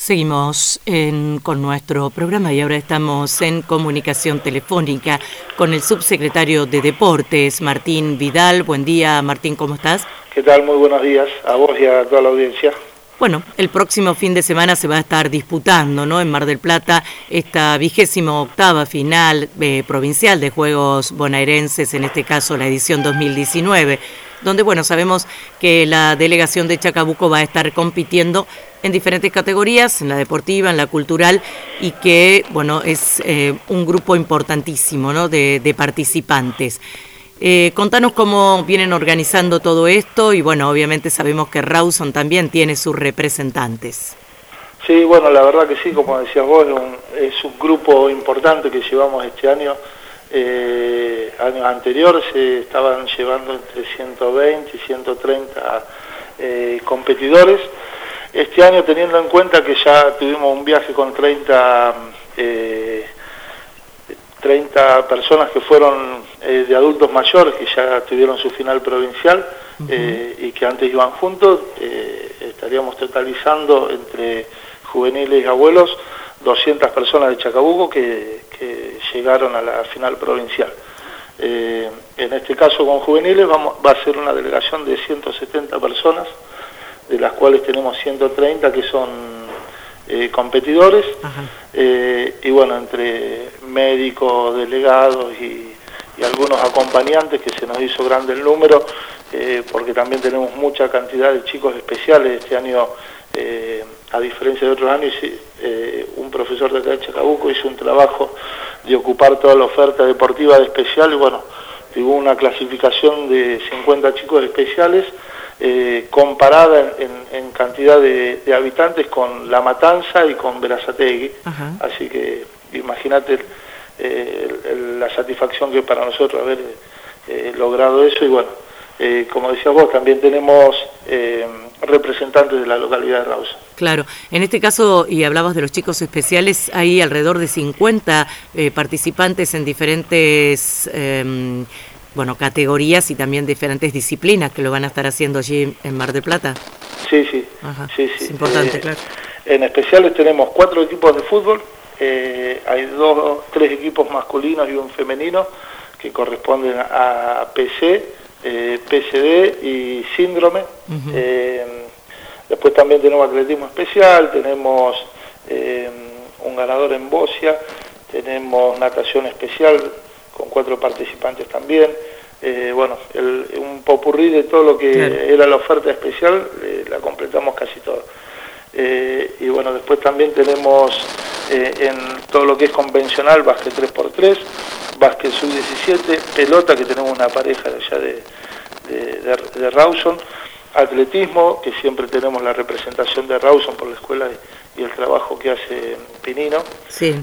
Seguimos con nuestro programa y ahora estamos en comunicación telefónica con el subsecretario de Deportes, Martín Vidal. Buen día, Martín, ¿cómo estás? ¿Qué tal? Muy buenos días a vos y a toda la audiencia. Bueno, el próximo fin de semana se va a estar disputando, ¿no?, en Mar del Plata, esta 28ª final provincial de Juegos Bonaerenses, en este caso la edición 2019, donde, bueno, sabemos que la delegación de Chacabuco va a estar compitiendo en diferentes categorías, en la deportiva, en la cultural, y que, bueno, es un grupo importantísimo, ¿no?, de participantes. Contanos cómo vienen organizando todo esto y, bueno, obviamente sabemos que Rawson también tiene sus representantes. Sí, bueno, la verdad que sí, como decías vos, es un grupo importante que llevamos este año. Años anteriores se estaban llevando entre 120 y 130 competidores. Este año, teniendo en cuenta que ya tuvimos un viaje con 30 personas que fueron de adultos mayores, que ya tuvieron su final provincial, y que antes iban juntos, estaríamos totalizando entre juveniles y abuelos 200 personas de Chacabuco que llegaron a la final provincial. En este caso con juveniles va a ser una delegación de 170 personas, de las cuales tenemos 130 que son competidores, y bueno, entre médicos, delegados y algunos acompañantes, que se nos hizo grande el número, porque también tenemos mucha cantidad de chicos especiales. Este año, a diferencia de otros años, un profesor de acá de Chacabuco hizo un trabajo de ocupar toda la oferta deportiva de especial, y bueno, tuvo una clasificación de 50 chicos especiales, comparada en cantidad de habitantes con La Matanza y con Berazategui. Así que imagínate la satisfacción que para nosotros haber logrado eso. Y bueno, como decías vos, también tenemos representantes de la localidad de Rawson. Claro, en este caso, y hablabas de los chicos especiales, hay alrededor de 50 participantes en diferentes categorías y también diferentes disciplinas que lo van a estar haciendo allí en Mar del Plata. Sí. Es importante, claro. En especiales tenemos 4 equipos de fútbol, hay 3 equipos masculinos y un femenino que corresponden a PC, PCD y síndrome. Después también tenemos atletismo especial, tenemos un ganador en bocia, tenemos natación especial con 4 participantes también. Un popurrí de todo lo que era la oferta especial, la completamos casi todo. Y bueno, después también tenemos en todo lo que es convencional, básquet 3x3, básquet sub-17, pelota, que tenemos una pareja de allá de Rawson, atletismo, que siempre tenemos la representación de Rawson por la escuela y el trabajo que hace Pinino. Sí.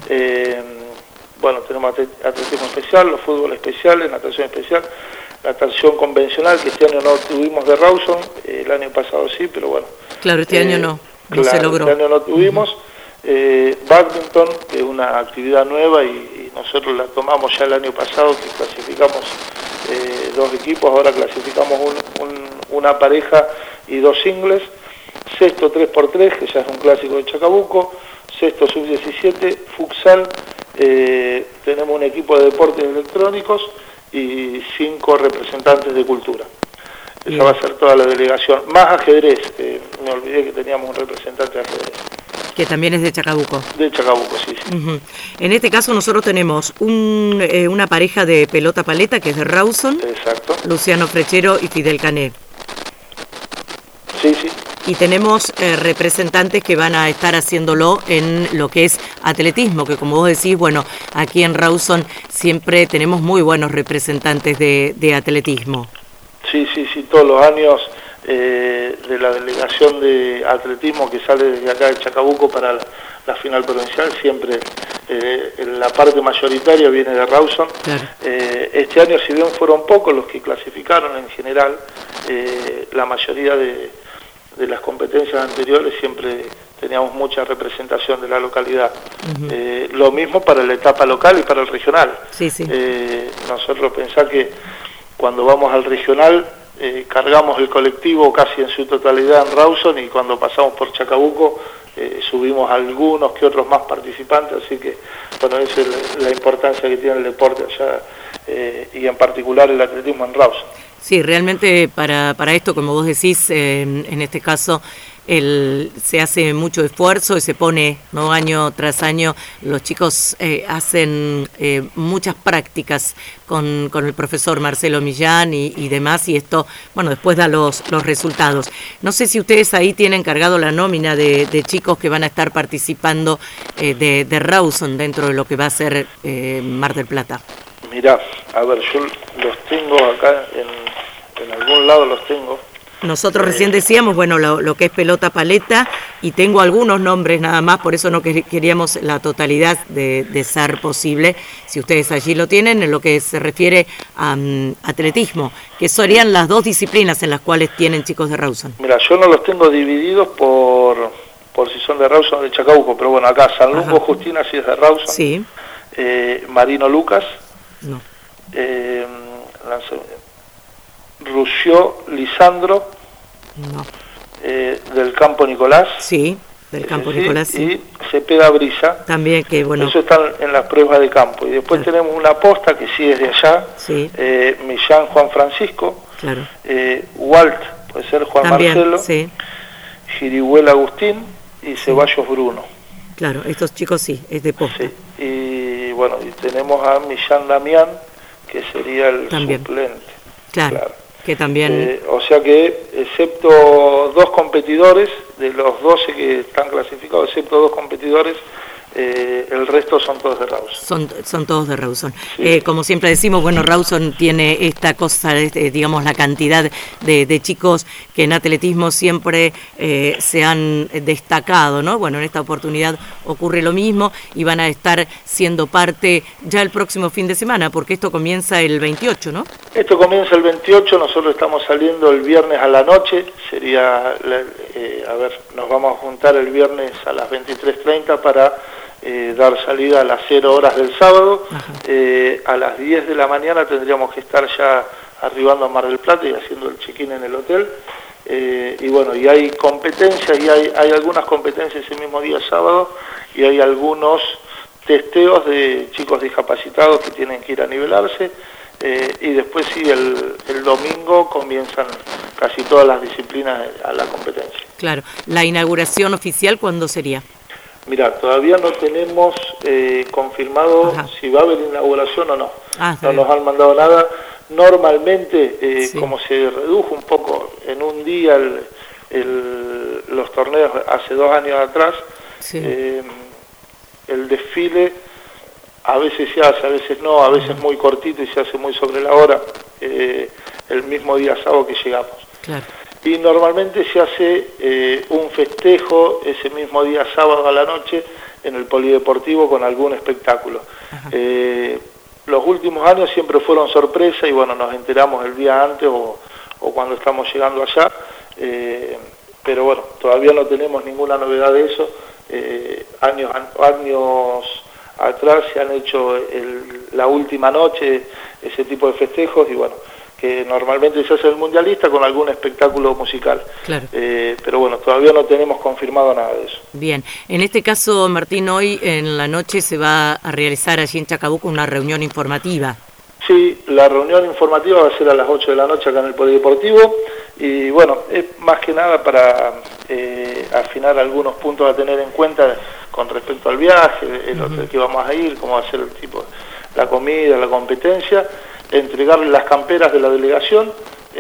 Tenemos atletismo especial, los fútbol especiales, natación especial, natación convencional, que este año no tuvimos de Rawson, el año pasado sí, pero bueno. Claro, este año no se logró. Este año no tuvimos. Badminton, que es una actividad nueva y nosotros la tomamos ya el año pasado, que clasificamos 2 equipos, ahora clasificamos una pareja y 2 singles. Cesto 3x3, que ya es un clásico de Chacabuco. Cesto sub-17, futsal. Tenemos un equipo de deportes electrónicos y 5 representantes de cultura. Esa va a ser toda la delegación, más ajedrez, me olvidé que teníamos un representante de ajedrez. Que también es de Chacabuco. De Chacabuco, sí. En este caso nosotros tenemos una pareja de pelota paleta, que es de Rawson. Exacto. Luciano Frechero y Fidel Canet. Sí. Y tenemos representantes que van a estar haciéndolo en lo que es atletismo, que como vos decís, bueno, aquí en Rawson siempre tenemos muy buenos representantes de atletismo. Sí, todos los años de la delegación de atletismo que sale desde acá de Chacabuco para la final provincial, siempre la parte mayoritaria viene de Rawson. Claro. Este año, si bien fueron pocos los que clasificaron en general, la mayoría de las competencias anteriores siempre teníamos mucha representación de la localidad. Lo mismo para la etapa local y para el regional. Sí. Nosotros pensá que cuando vamos al regional cargamos el colectivo casi en su totalidad en Rawson, y cuando pasamos por Chacabuco subimos algunos que otros más participantes, así que bueno, esa es la importancia que tiene el deporte allá y en particular el atletismo en Rawson. Sí, realmente para esto, como vos decís, en este caso se hace mucho esfuerzo y se pone, ¿no? Año tras año los chicos hacen muchas prácticas con el profesor Marcelo Millán y demás, y esto, bueno, después da los resultados. No sé si ustedes ahí tienen cargado la nómina de chicos que van a estar participando de Rawson dentro de lo que va a ser Mar del Plata. Mirá, a ver, yo los tengo acá, en algún lado los tengo. Nosotros recién decíamos, bueno, lo que es pelota paleta, y tengo algunos nombres nada más, por eso no queríamos la totalidad de ser posible, si ustedes allí lo tienen, en lo que se refiere a atletismo, que serían las dos disciplinas en las cuales tienen chicos de Rawson. Mira, yo no los tengo divididos por si son de Rawson o de Chacabuco, pero bueno, acá Sanlungo Justina sí es de Rawson, sí. Marino Lucas, no. Russió Lisandro, no. Del Campo Nicolás. Sí, del Campo Nicolás, sí. Y Cepeda Brisa. También, que bueno. Eso están en las pruebas de campo. Y después tenemos una posta que sí es de allá. Sí. Millán Juan Francisco. Claro. Walt, puede ser Juan también, Marcelo. Sí. Girihuel Agustín y Ceballos Bruno. Claro, estos chicos sí, es de posta. Sí. Y bueno, y tenemos a Millán Damián, que sería el también. Suplente. Claro. Que también... o sea que, excepto 2 competidores, de los 12 que están clasificados, excepto 2 competidores, el resto son todos de Rawson. Son todos de Rawson. Sí. Como siempre decimos, bueno, Rawson tiene esta cosa, digamos, la cantidad de chicos que en atletismo siempre se han destacado, ¿no? Bueno, en esta oportunidad ocurre lo mismo y van a estar siendo parte ya el próximo fin de semana, porque esto comienza el 28, ¿no? Esto comienza el 28, nosotros estamos saliendo el viernes a la noche, sería, nos vamos a juntar el viernes a las 23:30 para dar salida a las 0 horas del sábado. A las 10 de la mañana tendríamos que estar ya arribando a Mar del Plata y haciendo el check-in en el hotel. Y bueno, y hay competencias, y hay algunas competencias ese mismo día sábado, y hay algunos testeos de chicos discapacitados que tienen que ir a nivelarse. Y después sí, el domingo comienzan casi todas las disciplinas a la competencia. Claro. ¿La inauguración oficial cuándo sería? Mira, todavía no tenemos confirmado si va a haber inauguración o no. No nos han mandado nada. Normalmente, sí, como se redujo un poco en un día los torneos hace 2 años atrás, sí, el desfile a veces se hace, a veces no, a veces muy cortito y se hace muy sobre la hora, el mismo día sábado que llegamos. Claro. Y normalmente se hace un festejo ese mismo día sábado a la noche en el polideportivo con algún espectáculo. Los últimos años siempre fueron sorpresa y bueno, nos enteramos el día antes o cuando estamos llegando allá, pero bueno, todavía no tenemos ninguna novedad de eso. Años atrás se han hecho la última noche ese tipo de festejos y bueno, que normalmente se hace el mundialista con algún espectáculo musical. Claro. Pero bueno, todavía no tenemos confirmado nada de eso. Bien, en este caso, Martín, hoy en la noche se va a realizar allí en Chacabuco una reunión informativa. Sí, la reunión informativa va a ser a las 8 de la noche acá en el Polideportivo y bueno, es más que nada para afinar algunos puntos a tener en cuenta con respecto al viaje, el hotel que vamos a ir, cómo va a ser el tipo, la comida, la competencia, entregarle las camperas de la delegación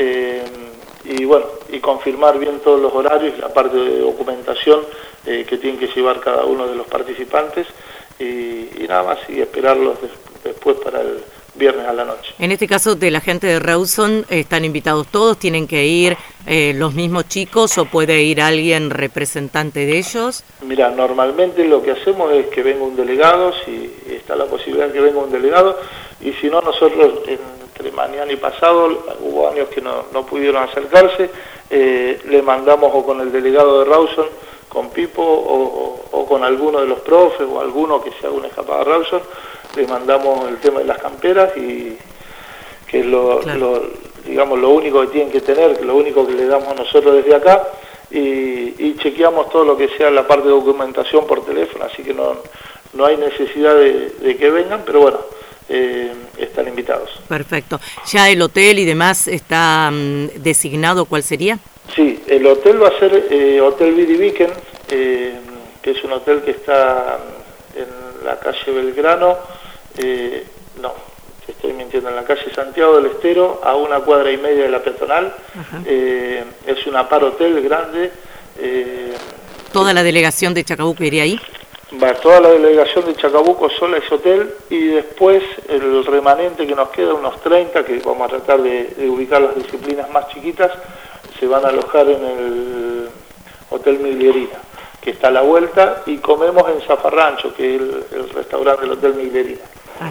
y bueno, y confirmar bien todos los horarios y la parte de documentación que tienen que llevar cada uno de los participantes y nada más, y esperarlos después para el viernes a la noche. En este caso, de la gente de Rawson, ¿están invitados todos? ¿Tienen que ir los mismos chicos o puede ir alguien representante de ellos? Mira, normalmente lo que hacemos es que venga un delegado, si está la posibilidad de que venga un delegado, y si no, nosotros entre mañana y pasado, hubo años que no pudieron acercarse, le mandamos o con el delegado de Rawson, con Pipo, o con alguno de los profes, o alguno que se haga una escapada a Rawson, le mandamos el tema de las camperas y que es digamos, lo único que tienen que tener, lo único que le damos nosotros desde acá, y chequeamos todo lo que sea la parte de documentación por teléfono, así que no hay necesidad de que vengan, pero bueno, están invitados. Perfecto. ¿Ya el hotel y demás está designado cuál sería? Sí, el hotel va a ser Hotel Vidi Viken, que es un hotel que está en la calle Belgrano, no, te estoy mintiendo, en la calle Santiago del Estero, a 1,5 cuadras de la peatonal. Es un apar hotel grande. ¿Toda la delegación de Chacabuco iría ahí? Va toda la delegación de Chacabuco sola es hotel, y después el remanente que nos queda, unos 30, que vamos a tratar de ubicar las disciplinas más chiquitas, se van a alojar en el Hotel Miglierina, que está a la vuelta, y comemos en Zafarrancho, que es el restaurante del Hotel Miglierina.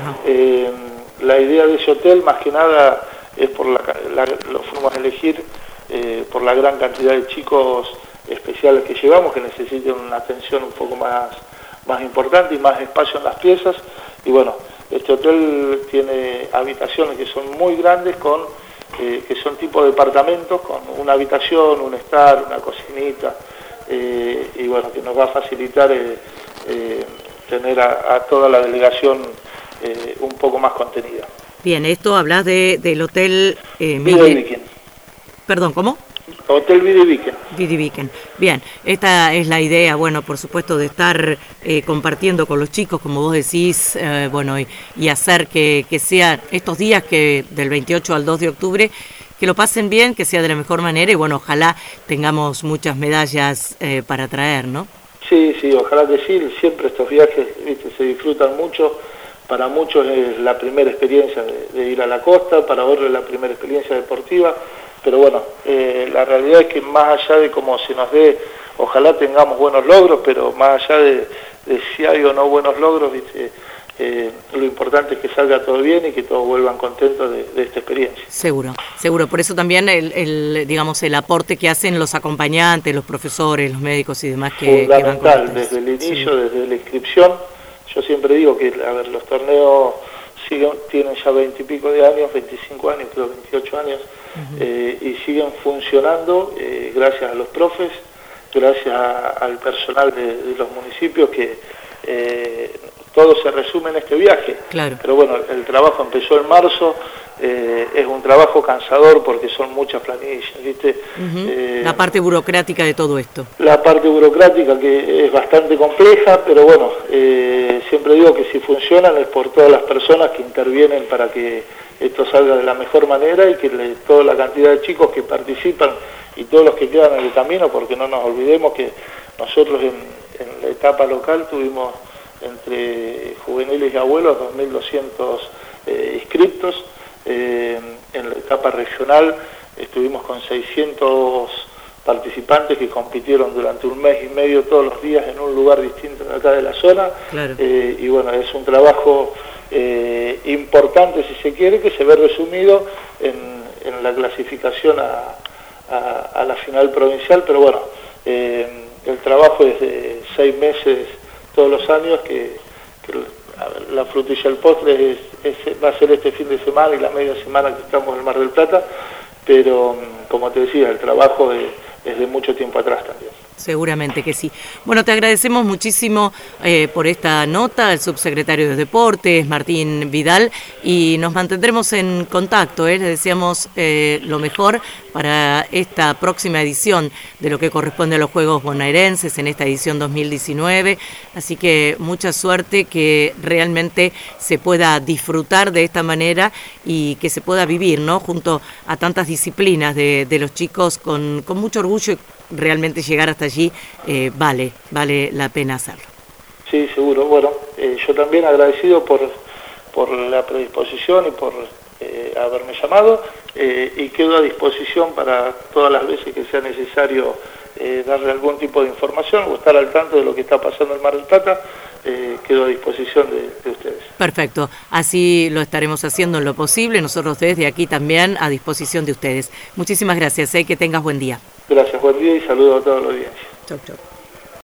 La idea de ese hotel, más que nada, es lo fuimos a elegir por la gran cantidad de chicos especiales que llevamos, que necesitan una atención un poco más importante y más espacio en las piezas. Y bueno, este hotel tiene habitaciones que son muy grandes, que son tipo departamentos, con una habitación, un estar, una cocinita, y bueno, que nos va a facilitar tener a toda la delegación un poco más contenida. Bien, esto hablas del hotel... Vidi Viken. Perdón, ¿cómo? Hotel Vidi Viken. Vidi Viken. Bien, esta es la idea, bueno, por supuesto, de estar compartiendo con los chicos, como vos decís, bueno, y hacer que sea estos días que del 28 al 2 de octubre, que lo pasen bien, que sea de la mejor manera, y bueno, ojalá tengamos muchas medallas para traer, ¿no? Sí, ojalá que sí. Siempre estos viajes, ¿viste?, se disfrutan mucho. Para muchos es la primera experiencia de ir a la costa, para otros es la primera experiencia deportiva, pero bueno, la realidad es que más allá de cómo se nos dé, ojalá tengamos buenos logros, pero más allá de si hay o no buenos logros, ¿viste?, lo importante es que salga todo bien y que todos vuelvan contentos de esta experiencia. Seguro. Por eso también digamos, el aporte que hacen los acompañantes, los profesores, los médicos y demás que van con ustedes. Desde el inicio, desde la inscripción. Yo siempre digo que, a ver, los torneos tienen ya 20 y pico de años, 25 años, creo 28 años, y siguen funcionando gracias a los profes, gracias al personal de los municipios, que todo se resume en este viaje. Claro. Pero bueno, el trabajo empezó en marzo, es un trabajo cansador porque son muchas planillas, ¿viste? La parte burocrática de todo esto. La parte burocrática, que es bastante compleja, pero bueno, siempre digo que si funcionan es por todas las personas que intervienen para que esto salga de la mejor manera, y que toda la cantidad de chicos que participan y todos los que quedan en el camino, porque no nos olvidemos que nosotros en la etapa local tuvimos entre juveniles y abuelos 2.200 inscriptos. En la etapa regional estuvimos con 600 participantes que compitieron durante un mes y medio todos los días en un lugar distinto de acá de la zona. Claro. Y bueno, es un trabajo importante, si se quiere, que se ve resumido en la clasificación a la final provincial, pero bueno, el trabajo es de 6 meses todos los años, que a ver, la frutilla del postre va a ser este fin de semana y la media semana que estamos en el Mar del Plata, pero como te decía, el trabajo es de mucho tiempo atrás también. Seguramente que sí. Bueno, te agradecemos muchísimo por esta nota, al subsecretario de Deportes, Martín Vidal, y nos mantendremos en contacto. Le deseamos lo mejor para esta próxima edición de lo que corresponde a los Juegos Bonaerenses en esta edición 2019. Así que mucha suerte, que realmente se pueda disfrutar de esta manera y que se pueda vivir, ¿no?, junto a tantas disciplinas de los chicos con mucho orgullo. Y realmente llegar hasta allí vale la pena hacerlo. Sí, seguro. Bueno, yo también agradecido por la predisposición y por haberme llamado, y quedo a disposición para todas las veces que sea necesario darle algún tipo de información o estar al tanto de lo que está pasando en Mar del Plata. Quedo a disposición de ustedes. Perfecto, así lo estaremos haciendo en lo posible, nosotros desde aquí también a disposición de ustedes. Muchísimas gracias, que tengas buen día. Gracias, buen día, y saludos a toda la audiencia. Chau.